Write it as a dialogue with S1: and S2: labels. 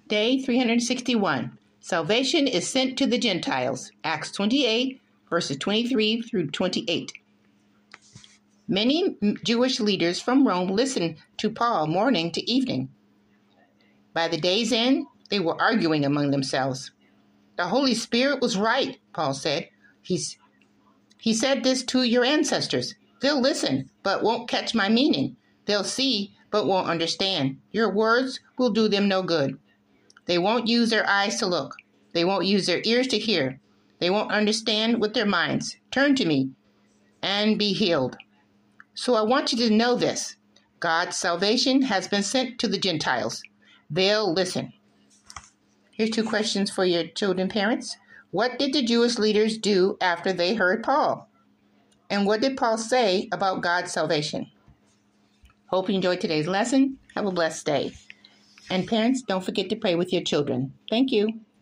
S1: Day 361. Salvation is sent to the Gentiles. Acts 28, verses 23 through 28. Many Jewish leaders from Rome listened to Paul morning to evening. By the day's end, they were arguing among themselves. The Holy Spirit was right, Paul said. He said this to your ancestors. They'll listen, but won't catch my meaning. They'll see, but won't understand. Your words will do them no good. They won't use their eyes to look. They won't use their ears to hear. They won't understand with their minds. Turn to me and be healed. So I want you to know this. God's salvation has been sent to the Gentiles. They'll listen. Here's 2 questions for your children, parents. What did the Jewish leaders do after they heard Paul? And what did Paul say about God's salvation? Hope you enjoyed today's lesson. Have a blessed day. And parents, don't forget to pray with your children. Thank you.